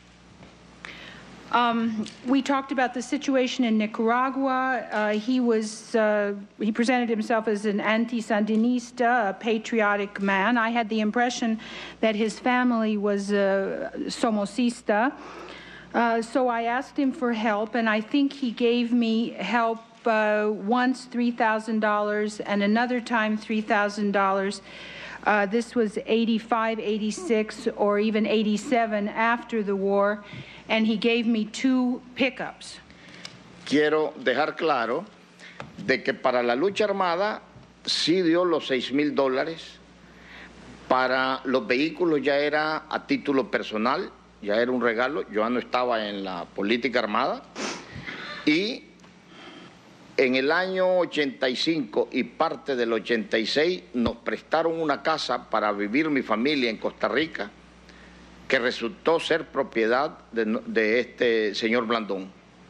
Um, we talked about the situation in Nicaragua. Uh, he was, uh, he presented himself as an anti-Sandinista, a patriotic man. I had the impression that his family was uh, Somocista. Uh, so I asked him for help, and I think he gave me help uh, once three thousand dollars and another time three thousand dollars. Uh, this was eighty-five, eighty-six, or even eighty-seven after the war, and he gave me two pickups.
Quiero dejar claro de que para la lucha armada sí dio los seis mil dólares. Para los vehículos ya era a título personal, ya era un regalo. Yo ya no estaba en la política armada. Y en el año ochenta y cinco y parte del ochenta y seis nos prestaron una casa para vivir mi familia en Costa Rica, que resultó ser propiedad de, de este señor Blandón.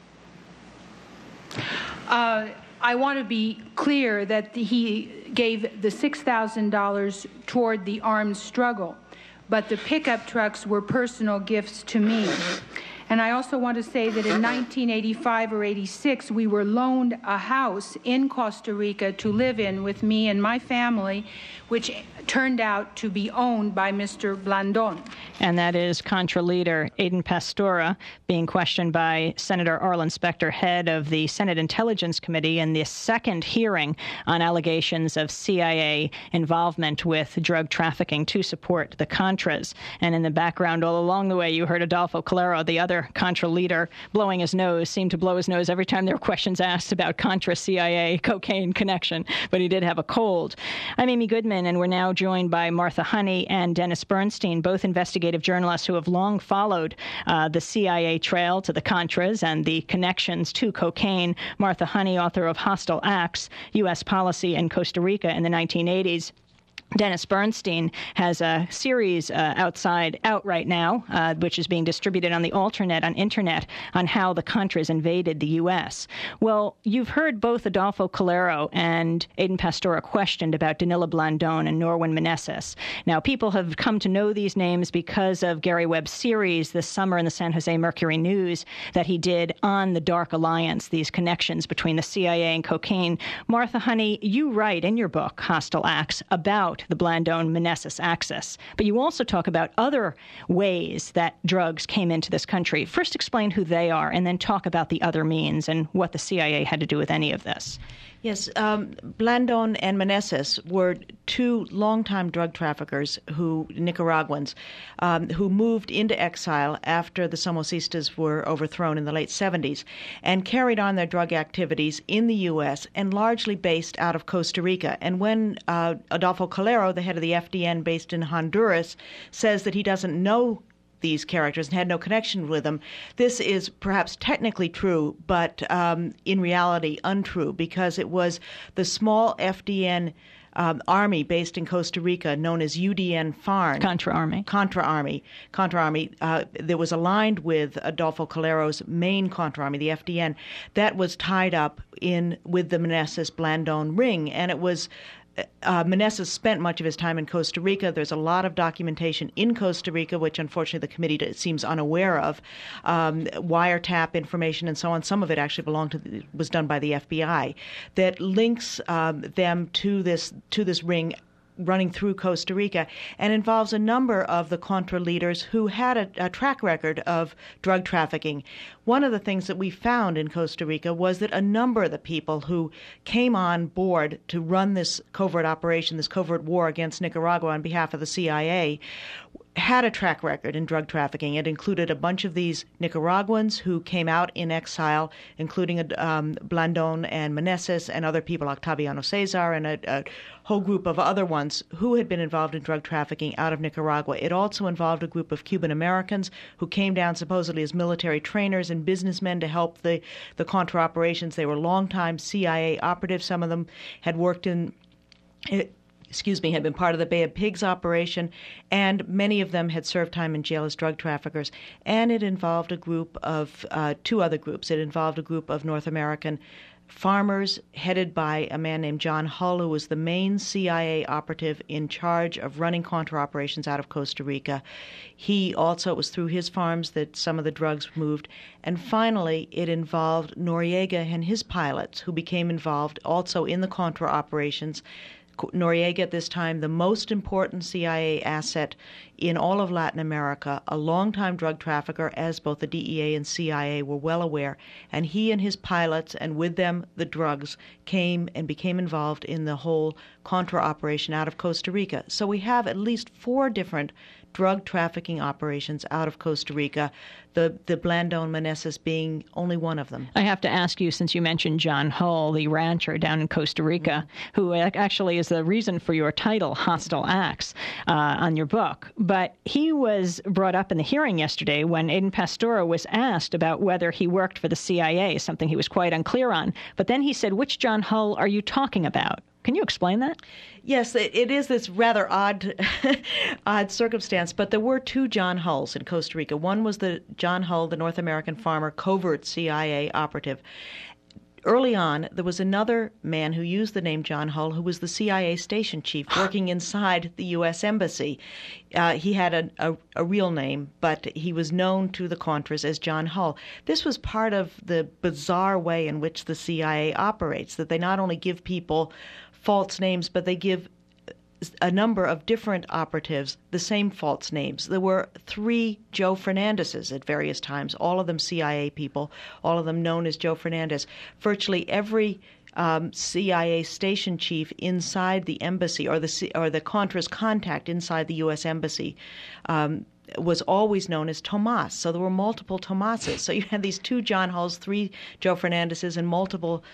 Uh, I want to be clear that he gave the six thousand dollars toward the armed struggle, but the pickup trucks were personal gifts to me. And I also want to say that in nineteen eighty-five or eighty-six, we were loaned a house in Costa Rica to live in with me and my family, which turned out to be owned by Mister Blandón.
And that is Contra leader Aiden Pastora being questioned by Senator Arlen Specter, head of the Senate Intelligence Committee, in the second hearing on allegations of C I A involvement with drug trafficking to support the Contras. And in the background all along the way, you heard Adolfo Calero, the other Contra leader, blowing his nose, seemed to blow his nose every time there were questions asked about Contra C I A cocaine connection, but he did have a cold. I'm Amy Goodman, and we're now joined by Martha Honey and Dennis Bernstein, both investigative journalists who have long followed uh, the C I A trail to the Contras and the connections to cocaine. Martha Honey, author of Hostile Acts, U S Policy in Costa Rica in the nineteen eighties. Dennis Bernstein has a series uh, outside out right now, uh, which is being distributed on the Alternet on Internet, on how the Contras invaded the U S. Well, you've heard both Adolfo Calero and Aiden Pastora questioned about Danilo Blandón and Norwin Meneses. Now, people have come to know these names because of Gary Webb's series this summer in the San Jose Mercury News that he did on the Dark Alliance, these connections between the C I A and cocaine. Martha Honey, you write in your book, Hostile Acts, about the Blandón-Meneses axis, but you also talk about other ways that drugs came into this country. First, explain who they are, and then talk about the other means and what the C I A had to do with any of this.
Yes, um, Blandón and Meneses were two longtime drug traffickers, who Nicaraguans, um, who moved into exile after the Somocistas were overthrown in the late seventies, and carried on their drug activities in the U S and largely based out of Costa Rica. And when uh, Adolfo Calero, the head of the F D N based in Honduras, says that he doesn't know these characters and had no connection with them, this is perhaps technically true, but um, in reality untrue, because it was the small F D N um, army based in Costa Rica known as U D N FARN.
Contra Army.
Contra Army. Contra Army uh, that was aligned with Adolfo Calero's main Contra Army, the F D N, that was tied up in with the Meneses-Blandón ring, and it was Uh, Meneses spent much of his time in Costa Rica. There's a lot of documentation in Costa Rica, which unfortunately the committee seems unaware of, um, wiretap information and so on. Some of it actually belonged to the, was done by the F B I, that links um, them to this to this ring running through Costa Rica, and involves a number of the Contra leaders who had a, a track record of drug trafficking. One of the things that we found in Costa Rica was that a number of the people who came on board to run this covert operation, this covert war against Nicaragua on behalf of the C I A, had a track record in drug trafficking. It included a bunch of these Nicaraguans who came out in exile, including um, Blandón and Meneses and other people, Octaviano Cesar and a, a whole group of other ones who had been involved in drug trafficking out of Nicaragua. It also involved a group of Cuban Americans who came down supposedly as military trainers and businessmen to help the, the Contra operations. They were longtime C I A operatives. Some of them had worked in... It, excuse me, had been part of the Bay of Pigs operation, and many of them had served time in jail as drug traffickers. And it involved a group of, uh, two other groups. It involved a group of North American farmers headed by a man named John Hull, who was the main C I A operative in charge of running Contra operations out of Costa Rica. He also, it was through his farms that some of the drugs moved. And finally, it involved Noriega and his pilots, who became involved also in the Contra operations, Noriega at this time, the most important C I A asset in all of Latin America, a longtime drug trafficker, as both the D E A and C I A were well aware. And he and his pilots, and with them the drugs, came and became involved in the whole Contra operation out of Costa Rica. So we have at least four different drug trafficking operations out of Costa Rica, the, the Blandón Meneses being only one of them.
I have to ask you, since you mentioned John Hull, the rancher down in Costa Rica, mm-hmm. who actually is the reason for your title, Hostile Acts, uh, on your book. But he was brought up in the hearing yesterday when Aiden Pastora was asked about whether he worked for the C I A, something he was quite unclear on. But then he said, which John Hull are you talking about? Can you explain that?
Yes, it, it is this rather odd odd circumstance, but there were two John Hulls in Costa Rica. One was the John Hull, the North American farmer, covert C I A operative. Early on, there was another man who used the name John Hull, who was the C I A station chief working inside the U S Embassy. Uh, he had a, a, a real name, but he was known to the Contras as John Hull. This was part of the bizarre way in which the C I A operates, that they not only give people false names, but they give a number of different operatives the same false names. There were three Joe Fernandezes at various times, all of them C I A people, all of them known as Joe Fernandez. Virtually every um, C I A station chief inside the embassy, or the or the Contras contact inside the U S Embassy, um, was always known as Tomas. So there were multiple Tomases. So you had these two John Hulls, three Joe Fernandezes, and multiple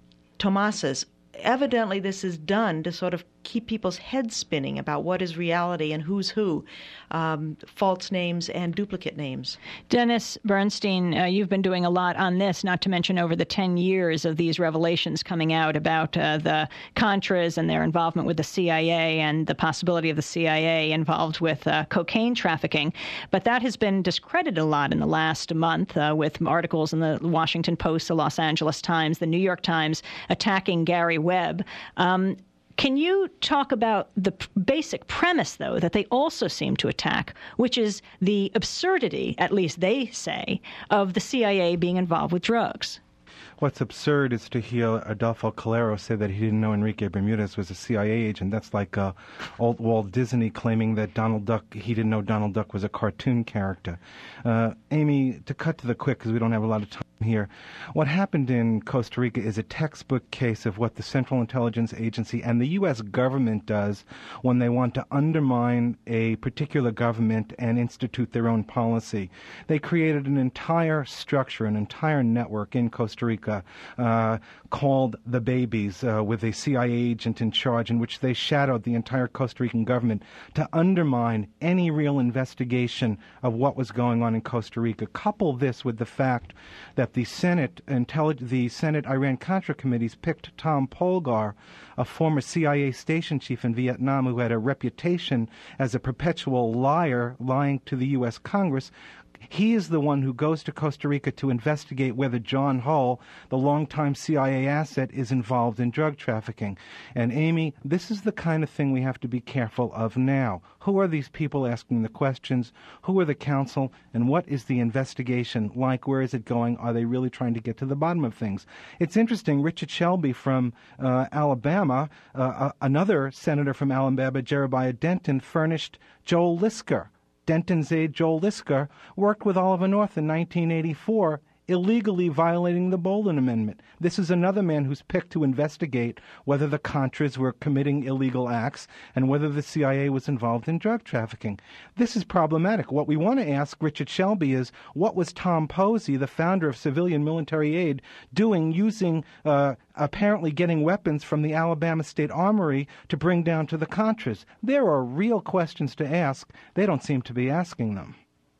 Tomases. Evidently, this is done to sort of keep people's heads spinning about what is reality and who's who, um, false names and duplicate names.
Dennis Bernstein, uh, you've been doing a lot on this, not to mention over the ten years of these revelations coming out about uh, the Contras and their involvement with the C I A and the possibility of the C I A involved with uh, cocaine trafficking. But that has been discredited a lot in the last month uh, with articles in the Washington Post, the Los Angeles Times, the New York Times attacking Gary Webb. Um, Can you talk about the p- basic premise, though, that they also seem to attack, which is the absurdity, at least they say, of the C I A being involved with drugs?
What's absurd is to hear Adolfo Calero say that he didn't know Enrique Bermudez was a C I A agent. That's like uh, old Walt Disney claiming that Donald Duck, he didn't know Donald Duck was a cartoon character. Uh, Amy, to cut to the quick, because we don't have a lot of time here, what happened in Costa Rica is a textbook case of what the Central Intelligence Agency and the U S government does when they want to undermine a particular government and institute their own policy. They created an entire structure, an entire network in Costa Rica uh, called the Babies, uh, with a C I A agent in charge, in which they shadowed the entire Costa Rican government to undermine any real investigation of what was going on in Costa Rica. Couple this with the fact that the Senate Intellig- the Senate Iran-Contra committees picked Tom Polgar, a former C I A station chief in Vietnam who had a reputation as a perpetual liar, lying to the U S Congress. He is the one who goes to Costa Rica to investigate whether John Hull, the longtime C I A asset, is involved in drug trafficking. And Amy, this is the kind of thing we have to be careful of now. Who are these people asking the questions? Who are the counsel? And what is the investigation like? Where is it going? Are they really trying to get to the bottom of things? It's interesting, Richard Shelby from uh, Alabama, uh, another senator from Alabama, Jeremiah Denton, furnished Joel Lisker. Denton's aide, Joel Lisker, worked with Oliver North in nineteen eighty-four, illegally violating the Bolden Amendment. This is another man who's picked to investigate whether the Contras were committing illegal acts and whether the C I A was involved in drug trafficking. This is problematic. What we want to ask Richard Shelby is, what was Tom Posey, the founder of Civilian Military Aid, doing using, uh, apparently getting weapons from the Alabama State Armory to bring down to the Contras? There are real questions to ask. They don't seem to be asking them.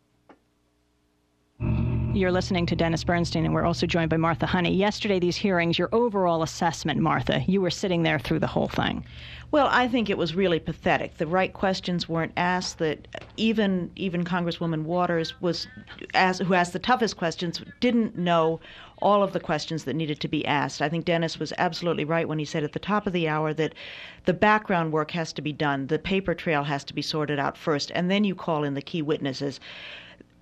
You're listening to Dennis Bernstein, and we're also joined by Martha Honey. Yesterday, these hearings, your overall assessment, Martha, you were sitting there through the whole thing.
Well, I think it was really pathetic. The right questions weren't asked. That even even Congresswoman Waters, was asked, who asked the toughest questions, didn't know all of the questions that needed to be asked. I think Dennis was absolutely right when he said at the top of the hour that the background work has to be done, the paper trail has to be sorted out first, and then you call in the key witnesses.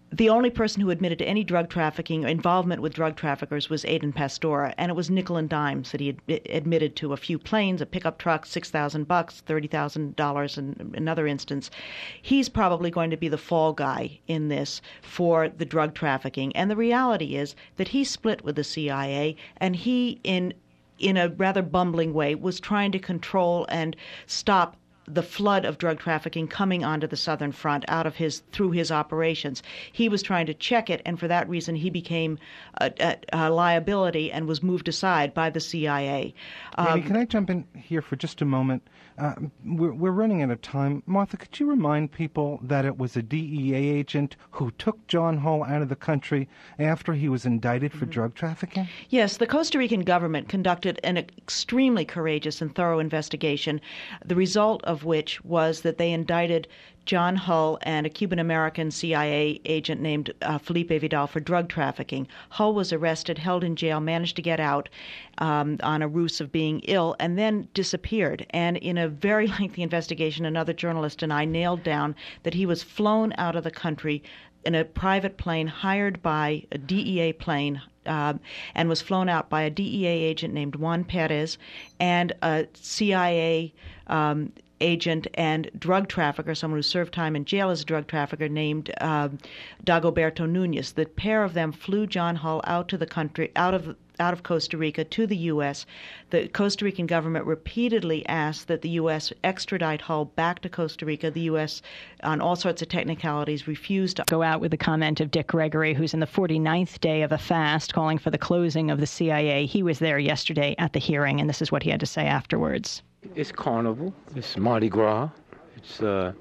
the only person who admitted to any drug trafficking or involvement with drug traffickers was Aiden Pastora, and it was nickel and dimes that he ad- admitted to a few planes, a pickup truck, six thousand bucks, thirty thousand dollars in another instance. He's probably going to be the fall guy in this for the drug trafficking. And the reality is that he split with the C I A, and he, in in a rather bumbling way, was trying to control and stop the flood of drug trafficking coming onto the southern front out of his through his operations. He was trying to check it, and for that reason he became a, a, a liability and was moved aside by the C I A.
Amy,
Um,
can I jump in here for just a moment? Uh, we're, we're running out of time. Martha, could you remind people that it was a D E A agent who took John Hull out of the country after he was indicted for mm-hmm. drug trafficking?
Yes, the Costa Rican government conducted an extremely courageous and thorough investigation, the result of which was that they indicted John Hull and a Cuban-American C I A agent named uh, Felipe Vidal for drug trafficking. Hull was arrested, held in jail, managed to get out um, on a ruse of being ill, and then disappeared. And in a very lengthy investigation, another journalist and I nailed down that he was flown out of the country in a private plane hired by a D E A plane uh, and was flown out by a D E A agent named Juan Perez and a C I A um, agent and drug trafficker, someone who served time in jail as a drug trafficker, named uh, Dagoberto Nunez. The pair of them flew John Hull out to the country, out of out of Costa Rica to the U S. The Costa Rican government repeatedly asked that the U S extradite Hull back to Costa Rica. The U S, on all sorts of technicalities, refused to
go out with the comment of Dick Gregory, who's in the forty-ninth day of a fast, calling for the closing of the C I A. He was there yesterday at the hearing, and this is what he had to say afterwards.
It's carnival. It's Mardi Gras. It's uh,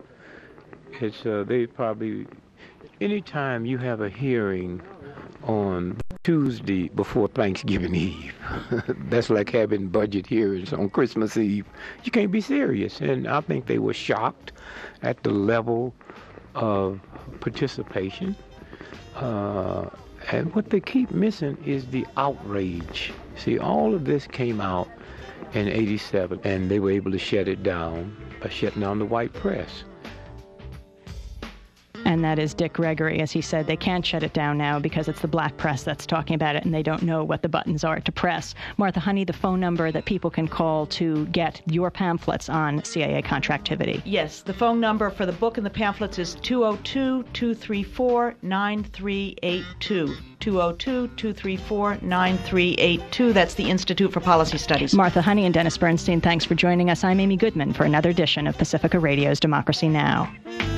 it's uh, they probably anytime you have a hearing on Tuesday before Thanksgiving Eve, that's like having budget hearings on Christmas Eve. You can't be serious, and I think they were shocked at the level of participation. Uh, and what they keep missing is the outrage. See, all of this came out in eighty-seven, and they were able to shut it down by shutting down the white press.
And that is Dick Gregory. As he said, they can't shut it down now because it's the black press that's talking about it, and they don't know what the buttons are to press. Martha Honey, the phone number that people can call to get your pamphlets on C I A contractivity.
Yes, the phone number for the book and the pamphlets is two oh two, two three four, nine three eight two. two oh two, two three four, nine three eight two. That's the Institute for Policy Studies.
Martha Honey and Dennis Bernstein, thanks for joining us. I'm Amy Goodman for another edition of Pacifica Radio's Democracy Now!